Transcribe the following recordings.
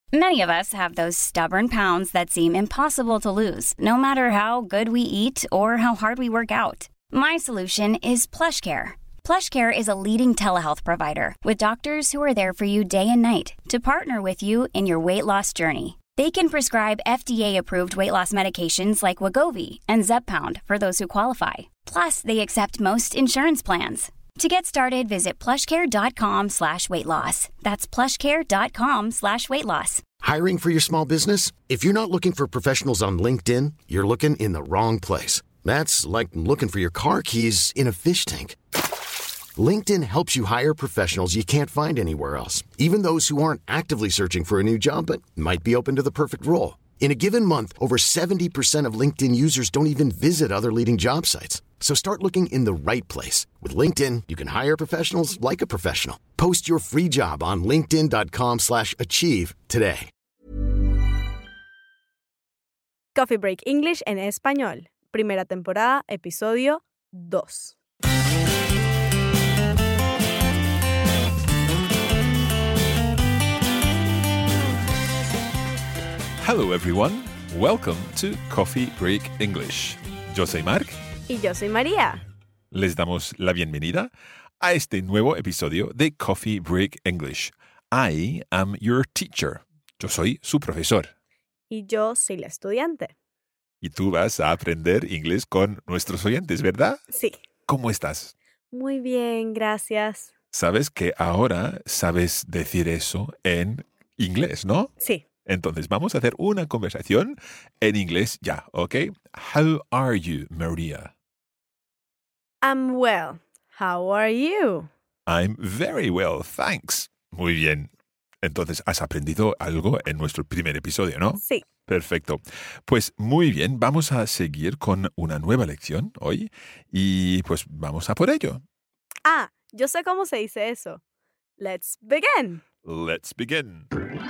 Many of us have those stubborn pounds that seem impossible to lose, no matter how good we eat or how hard we work out. My solution is PlushCare. PlushCare is a leading telehealth provider with doctors who are there for you day and night to partner with you in your weight loss journey. They can prescribe FDA-approved weight loss medications like Wegovy and Zepbound for those who qualify. Plus, they accept most insurance plans. To get started, visit plushcare.com/weightloss. That's plushcare.com/weightloss. Hiring for your small business? If you're not looking for professionals on LinkedIn, you're looking in the wrong place. That's like looking for your car keys in a fish tank. LinkedIn helps you hire professionals you can't find anywhere else, even those who aren't actively searching for a new job but might be open to the perfect role. In a given month, over 70% of LinkedIn users don't even visit other leading job sites. So start looking in the right place. With LinkedIn, you can hire professionals like a professional. Post your free job on linkedin.com/achieve today. Coffee Break English en español. Primera temporada, episodio 2. Hello everyone, welcome to Coffee Break English. Yo soy Mark. Y yo soy María. Les damos la bienvenida a este nuevo episodio de Coffee Break English. I am your teacher. Yo soy su profesor. Y yo soy la estudiante. Y tú vas a aprender inglés con nuestros oyentes, ¿verdad? Sí. ¿Cómo estás? Muy bien, gracias. Sabes que ahora sabes decir eso en inglés, ¿no? Sí. Entonces, vamos a hacer una conversación en inglés ya, ¿ok? How are you, Maria? I'm well. How are you? I'm very well, thanks. Muy bien. Entonces, has aprendido algo en nuestro primer episodio, ¿no? Sí. Perfecto. Pues muy bien, vamos a seguir con una nueva lección hoy y pues vamos a por ello. Ah, yo sé cómo se dice eso. Let's begin. Let's begin.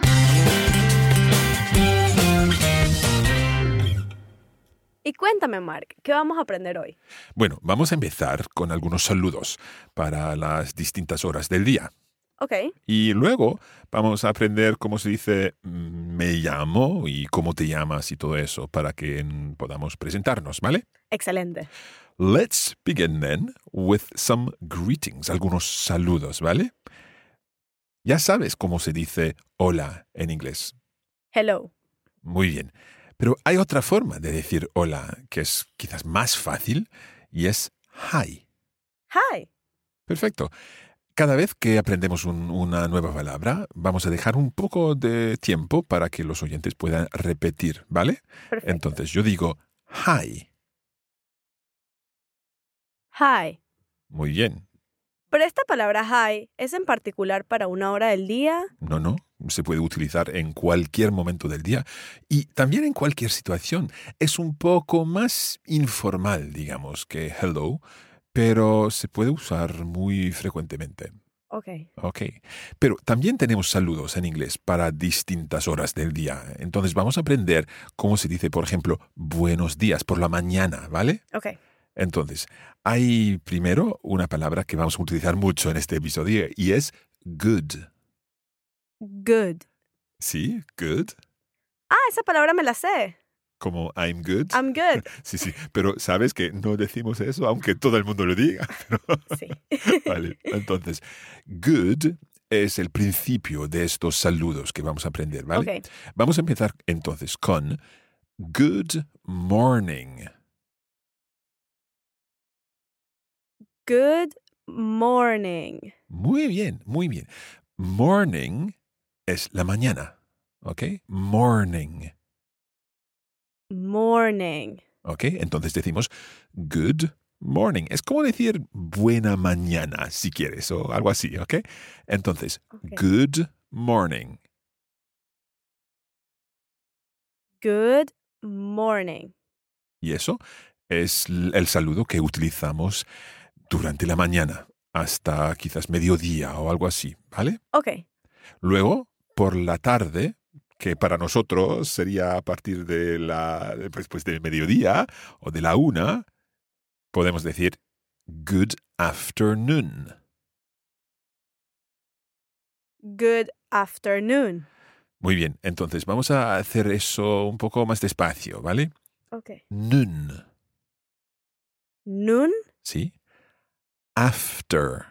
Y cuéntame, Mark, ¿qué vamos a aprender hoy? Bueno, vamos a empezar con algunos saludos para las distintas horas del día. Ok. Y luego vamos a aprender cómo se dice me llamo y cómo te llamas y todo eso para que podamos presentarnos, ¿vale? Excelente. Let's begin then with some greetings, algunos saludos, ¿vale? Ya sabes cómo se dice hola en inglés. Hello. Muy bien. Pero hay otra forma de decir hola que es quizás más fácil y es hi. Hi. Perfecto. Cada vez que aprendemos una nueva palabra, vamos a dejar un poco de tiempo para que los oyentes puedan repetir, ¿vale? Perfecto. Entonces yo digo hi. Hi. Muy bien. Pero esta palabra hi es en particular para una hora del día. No. Se puede utilizar en cualquier momento del día y también en cualquier situación. Es un poco más informal, digamos, que hello, pero se puede usar muy frecuentemente. Ok. Ok. Pero también tenemos saludos en inglés para distintas horas del día. Entonces vamos a aprender cómo se dice, por ejemplo, buenos días por la mañana, ¿vale? Ok. Entonces, hay primero una palabra que vamos a utilizar mucho en este episodio y es good. Good. ¿Sí? Good. Ah, esa palabra me la sé. Como I'm good. I'm good. Sí, pero sabes que no decimos eso aunque todo el mundo lo diga. Sí. Vale, entonces, good es el principio de estos saludos que vamos a aprender, ¿vale? Ok. Vamos a empezar entonces con good morning. Good morning. Muy bien, muy bien. Morning es la mañana, ¿ok? Morning. Morning. ¿Ok? Entonces decimos good morning. Es como decir buena mañana, si quieres, o algo así, ¿ok? Entonces, Ok. good morning. Good morning. Y eso es el saludo que utilizamos durante la mañana, hasta quizás mediodía o algo así, ¿vale? Ok. Luego, por la tarde, que para nosotros sería a partir de después del mediodía o de la 1, podemos decir good afternoon. Good afternoon. Muy bien, entonces vamos a hacer eso un poco más despacio, ¿vale? Ok. Noon, Noon, ¿sí? After,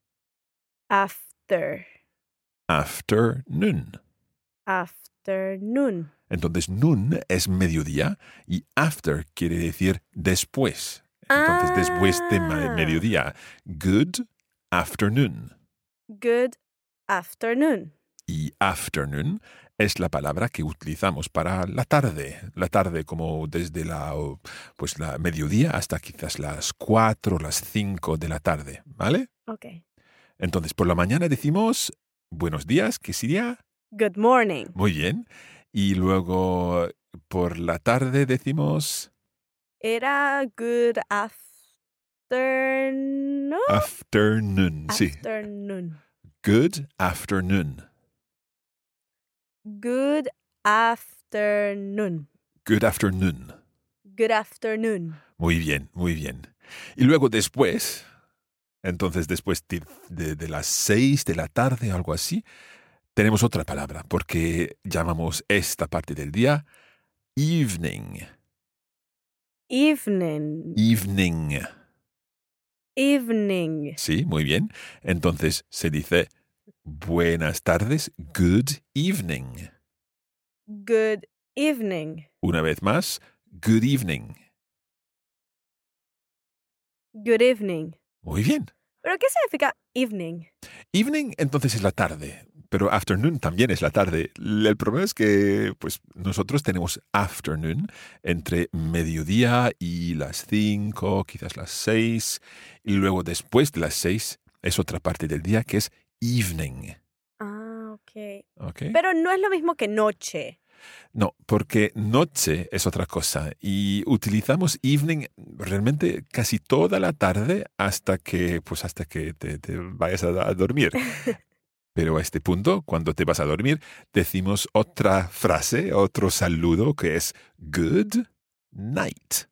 after, afternoon. afternoon. Entonces, noon es mediodía y after quiere decir después. Entonces, después de mediodía. Good afternoon. Good afternoon. Y afternoon es la palabra que utilizamos para la tarde. La tarde como desde la mediodía hasta quizás las 4 o las 5 de la tarde, ¿vale? Ok. Entonces, por la mañana decimos buenos días, que sería Good morning. muy bien. Y luego por la tarde decimos Era good afternoon. afternoon. Sí, Afternoon. good afternoon. Good afternoon. Good afternoon. Good afternoon. Muy bien, muy bien. Y luego después, entonces después de las 6 de la tarde o algo así, tenemos otra palabra, porque llamamos esta parte del día evening. Evening. Evening. Evening. Sí, muy bien. Entonces se dice buenas tardes, good evening. Good evening. Una vez más, good evening. Good evening. Muy bien. ¿Pero qué significa evening? Evening entonces es la tarde, pero afternoon también es la tarde. El problema es que pues nosotros tenemos afternoon entre mediodía y las 5, quizás las 6, y luego después de las 6 es otra parte del día que es evening. Ah, ok. ¿Ok? Pero no es lo mismo que noche. No, porque noche es otra cosa y utilizamos evening realmente casi toda la tarde hasta que te vayas a dormir. Pero a este punto, cuando te vas a dormir, decimos otra frase, otro saludo que es good night.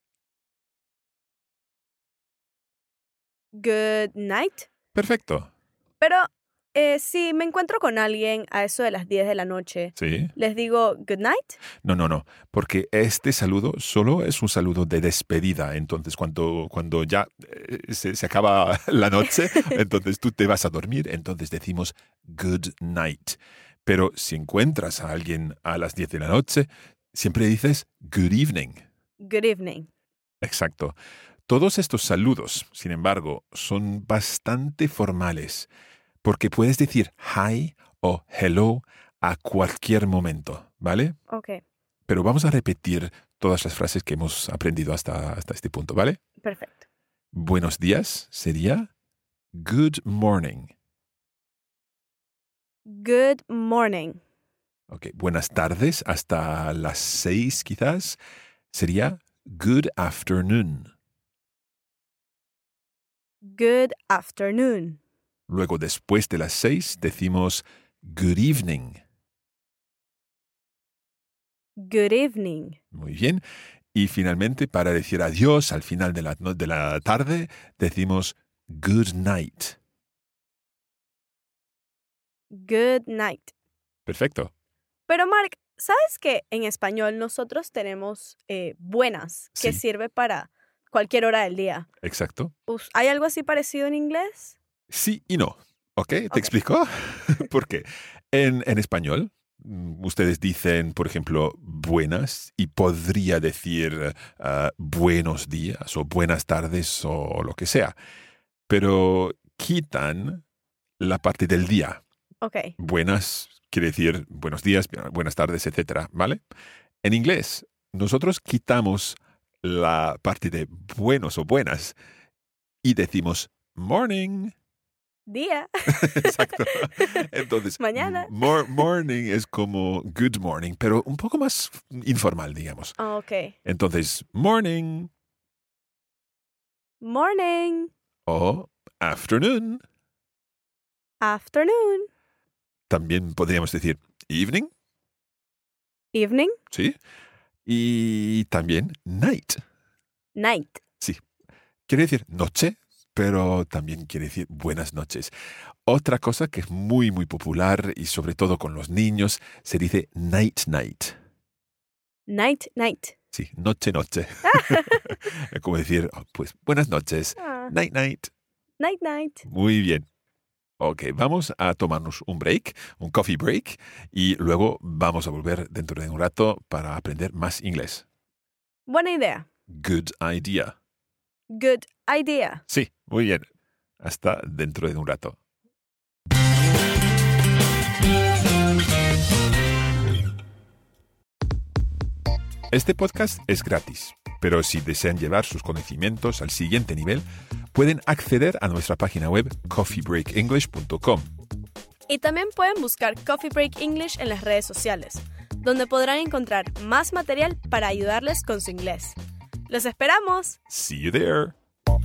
Good night. Perfecto. Pero si me encuentro con alguien a eso de las 10 de la noche, Sí. les digo good night. No, porque este saludo solo es un saludo de despedida. Entonces, cuando ya se acaba la noche, entonces tú te vas a dormir, entonces decimos good night. Pero si encuentras a alguien a las 10 de la noche, siempre dices good evening. Good evening. Exacto. Todos estos saludos, sin embargo, son bastante formales, porque puedes decir hi o hello a cualquier momento, ¿vale? Ok, Pero vamos a repetir todas las frases que hemos aprendido hasta este punto, ¿vale? perfecto. Buenos días sería good morning. Good morning. Ok, buenas tardes hasta las 6 quizás sería good afternoon. Good afternoon. Luego después de las 6 decimos good evening. Good evening. Muy bien. Y finalmente, para decir adiós al final de la tarde, decimos good night. Good night. Perfecto. Pero Mark, ¿sabes que en español nosotros tenemos buenas que Sí. sirve para cualquier hora del día? Exacto. ¿Hay algo así parecido en inglés? Sí y no. ¿Ok? ¿Te Ok. explico? Porque en español, ustedes dicen, por ejemplo, buenas y podría decir buenos días o buenas tardes o lo que sea. Pero quitan la parte del día. Ok. Buenas quiere decir buenos días, buenas tardes, etcétera, ¿vale? En inglés, nosotros quitamos la parte de buenos o buenas y decimos morning. Día. Exacto. Entonces, Mañana. morning es como good morning, pero un poco más informal, digamos. Ah, ok. Entonces, morning Morning. o afternoon. Afternoon. También podríamos decir evening, Evening. ¿sí? Y también night. Night. Sí. Quiere decir noche, pero también quiere decir buenas noches. Otra cosa que es muy, muy popular y sobre todo con los niños, se dice night, night. Night, night. Sí, noche, noche. Es como decir, pues buenas noches. Night, night. Night, night. Muy bien. Ok, vamos a tomarnos un break, un coffee break, y luego vamos a volver dentro de un rato para aprender más inglés. Buena idea. Good idea. Good idea. Sí, muy bien. Hasta dentro de un rato. Este podcast es gratis, pero si desean llevar sus conocimientos al siguiente nivel, pueden acceder a nuestra página web coffeebreakenglish.com. Y también pueden buscar Coffee Break English en las redes sociales, donde podrán encontrar más material para ayudarles con su inglés. ¡Los esperamos! See you there.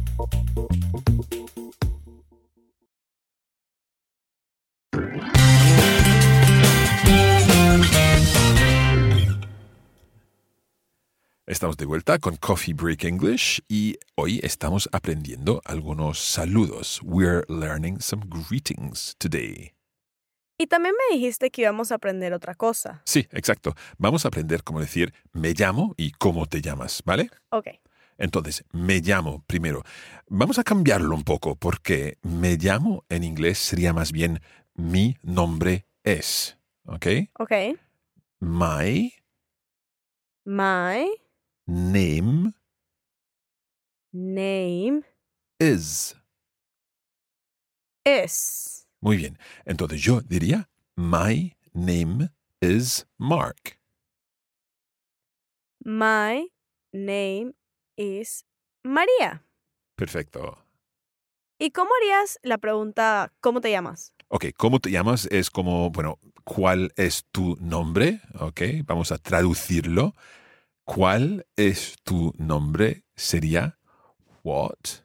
Estamos de vuelta con Coffee Break English y hoy estamos aprendiendo algunos saludos. We're learning some greetings today. Y también me dijiste que íbamos a aprender otra cosa. Sí, exacto. Vamos a aprender cómo decir me llamo y cómo te llamas, ¿vale? Ok. Entonces, me llamo primero. Vamos a cambiarlo un poco porque me llamo en inglés sería más bien mi nombre es. ¿Ok? Ok. My name is. is. Muy bien. Entonces yo diría, my name is Mark. My name is María. Perfecto. ¿Y cómo harías la pregunta ¿cómo te llamas? Ok, ¿cómo te llamas? Es como, bueno, ¿cuál es tu nombre? Ok, vamos a traducirlo. ¿Cuál es tu nombre? Sería, what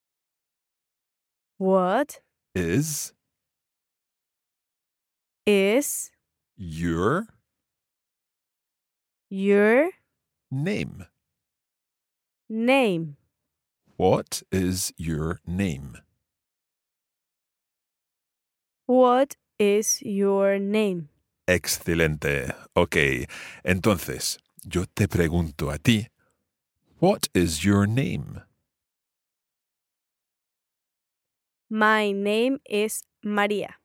is your your name? name? What is your name? What is your name? Excelente. Ok, entonces, yo te pregunto a ti, what is your name? My name is María.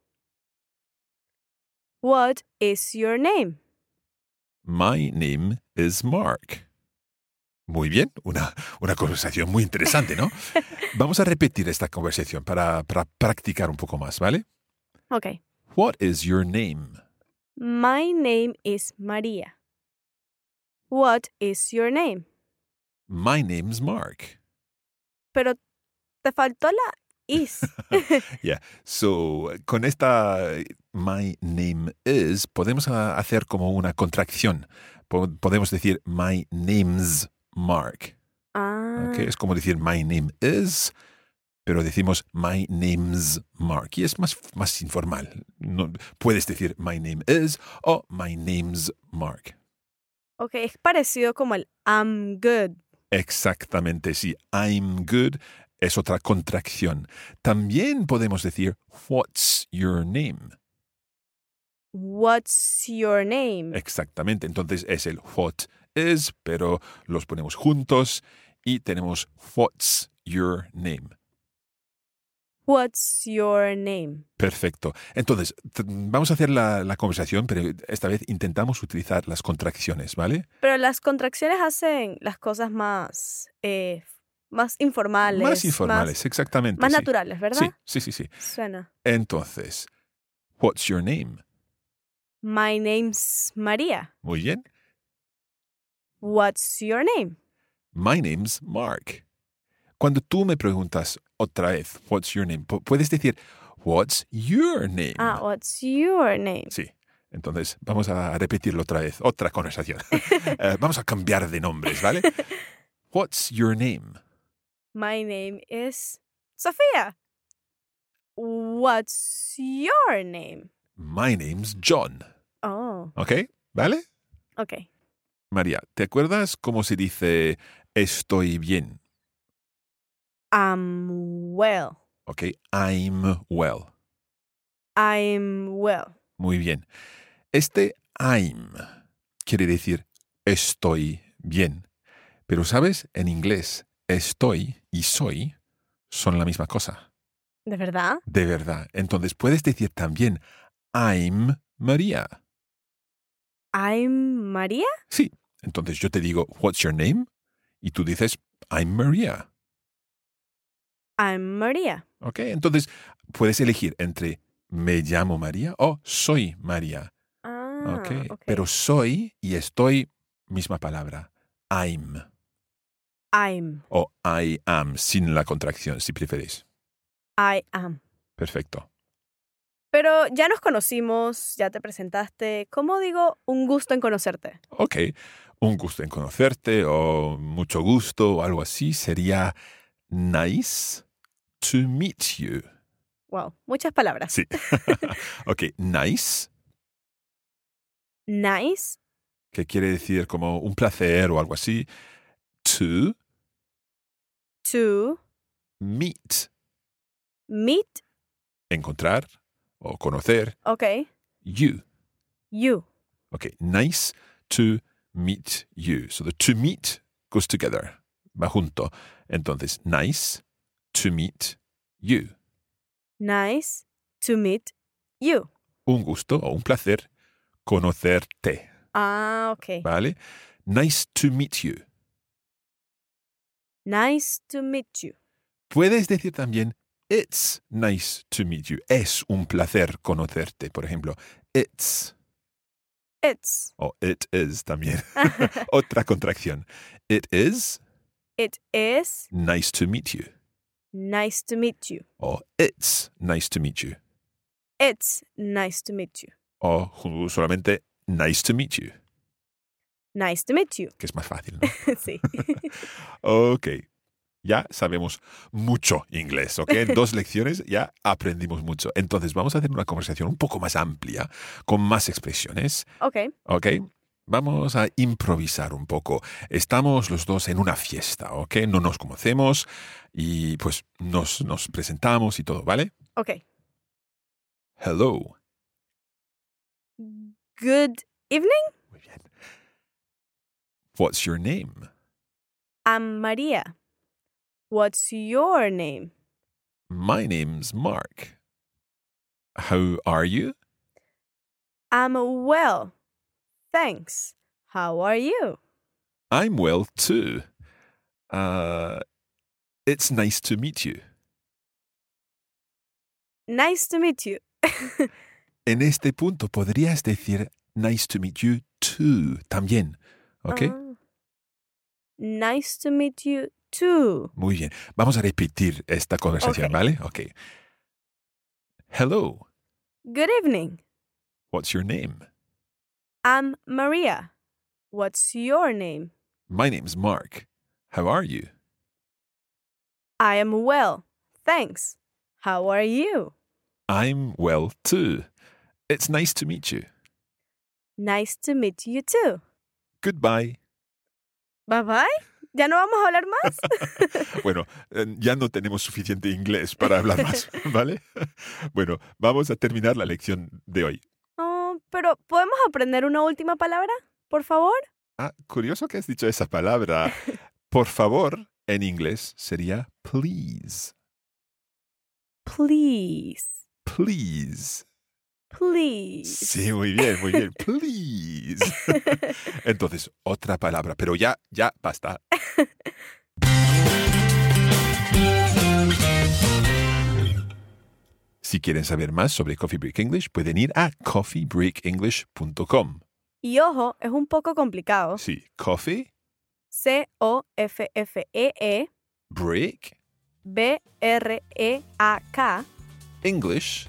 What is your name? My name is Mark. Muy bien, una conversación muy interesante, ¿no? Vamos a repetir esta conversación para practicar un poco más, ¿vale? Ok. What is your name? My name is María. What is your name? My name's Mark. Pero te faltó la is. Yeah. So, con esta my name is, podemos hacer como una contracción. Podemos decir my name's Mark. Ah. Okay? Es como decir my name is, pero decimos my name's Mark. Y es más informal. No, puedes decir my name is o my name's Mark. Ok, es parecido como el I'm good. Exactamente, sí. I'm good es otra contracción. También podemos decir what's your name. What's your name? Exactamente. Entonces es el what is, pero los ponemos juntos y tenemos what's your name. What's your name? Perfecto. Entonces, vamos a hacer la conversación, pero esta vez intentamos utilizar las contracciones, ¿vale? Pero las contracciones hacen las cosas más informales. Más informales, exactamente. Más sí. naturales, ¿verdad? Sí. Suena. Entonces, what's your name? My name's María. Muy bien. What's your name? My name's Mark. Cuando tú me preguntas otra vez, what's your name? Puedes decir, what's your name? Ah, what's your name? Sí. Entonces, vamos a repetirlo otra vez. Otra conversación. Vamos a cambiar de nombres, ¿vale? What's your name? My name is Sofía. What's your name? My name's John. Oh, ¿Ok? ¿Vale? ok. María, ¿te acuerdas cómo se dice estoy bien? I'm well. Ok, I'm well. I'm well. Muy bien. Este I'm quiere decir estoy bien. Pero, ¿sabes? En inglés, estoy y soy son la misma cosa. ¿De verdad? De verdad. Entonces, puedes decir también I'm María. I'm María? Sí. Entonces, yo te digo, what's your name? Y tú dices, I'm María. I'm María. Ok, entonces, puedes elegir entre me llamo María o soy María. Ok. Pero soy y estoy, misma palabra. I'm. O I am, sin la contracción, si preferís. I am. Perfecto. Pero ya nos conocimos, ya te presentaste. ¿Cómo digo un gusto en conocerte? Ok, un gusto en conocerte o mucho gusto o algo así sería nice to meet you. Wow, muchas palabras. Sí. Ok, nice, Nice que quiere decir como un placer o algo así. To to meet, meet. encontrar o conocer. Ok. You. You. Okay, nice to meet you. So the to meet goes together. Va junto. Entonces, nice to meet you. Nice to meet you. Un gusto o un placer conocerte. Ok. ¿Vale? Nice to meet you. Nice to meet you. Puedes decir también, it's nice to meet you. Es un placer conocerte. Por ejemplo, it's. O it is también. Otra contracción. It is It is nice to meet you. nice to meet you. O it's nice to meet you. It's nice to meet you. O solamente nice to meet you, Nice to meet you. que es más fácil, ¿no? Sí. Ok. Ya sabemos mucho inglés, ¿ok? En 2 lecciones ya aprendimos mucho. Entonces vamos a hacer una conversación un poco más amplia, con más expresiones, Ok. ¿ok? Vamos a improvisar un poco. Estamos los dos en una fiesta, ¿ok? No nos conocemos y pues nos presentamos y todo, ¿vale? Ok. Hello. Good evening. Muy bien. What's your name? I'm Maria. What's your name? My name's Mark. How are you? I'm well. Thanks. How are you? I'm well too. It's nice to meet you. Nice to meet you. En este punto podrías decir nice to meet you too también, ¿ok? Nice to meet you too. Muy bien. Vamos a repetir esta conversación, Ok. ¿vale? Ok. Hello. Good evening. What's your name? I'm Maria. What's your name? My name's Mark. How are you? I am well. Thanks. How are you? I'm well too. It's nice to meet you. Nice to meet you too. Goodbye. Bye bye. ¿Ya no vamos a hablar más? Bueno, ya no tenemos suficiente inglés para hablar más, ¿vale? Bueno, vamos a terminar la lección de hoy. Oh, pero ¿podemos aprender una última palabra? Por favor. Ah, curioso que has dicho esa palabra. Por favor, en inglés sería please. Please. Please. Please. Sí, muy bien, muy bien. Please. Entonces, otra palabra, pero ya basta. Si quieren saber más sobre Coffee Break English, pueden ir a coffeebreakenglish.com. Y ojo, es un poco complicado. Sí, coffee, COFFEE break, BREAK English.com.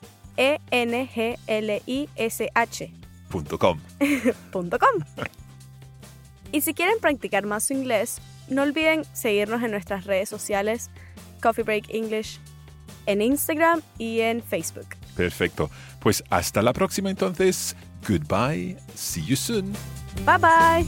ENGLISH.com. Y si quieren practicar más su inglés, no olviden seguirnos en nuestras redes sociales Coffee Break English en Instagram y en Facebook. Perfecto. Pues hasta la próxima entonces. Goodbye. See you soon. Bye bye.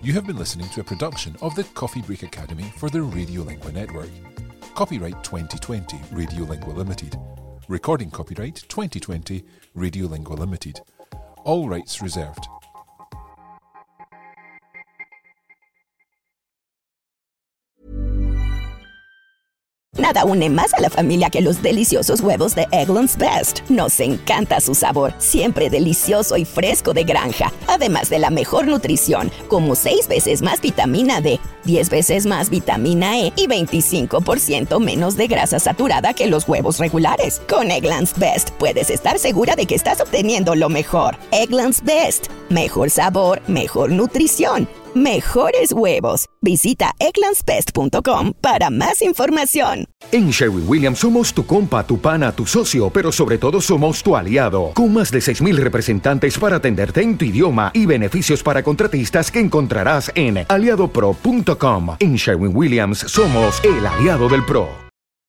You have been listening to a production of the Coffee Break Academy for the Radiolingua Network. Copyright 2020 Radiolingua Limited. Recording copyright 2020 Radiolingua Limited. All rights reserved. Nada une más a la familia que los deliciosos huevos de Eggland's Best. Nos encanta su sabor, siempre delicioso y fresco de granja. Además de la mejor nutrición, como 6 veces más vitamina D, 10 veces más vitamina E y 25% menos de grasa saturada que los huevos regulares. Con Eggland's Best puedes estar segura de que estás obteniendo lo mejor. Eggland's Best. Mejor sabor, mejor nutrición. Mejores huevos. Visita egglandsbest.com para más información. En Sherwin-Williams somos tu compa, tu pana, tu socio, pero sobre todo somos tu aliado. Con más de 6,000 representantes para atenderte en tu idioma y beneficios para contratistas que encontrarás en aliadopro.com. En Sherwin-Williams somos el aliado del pro.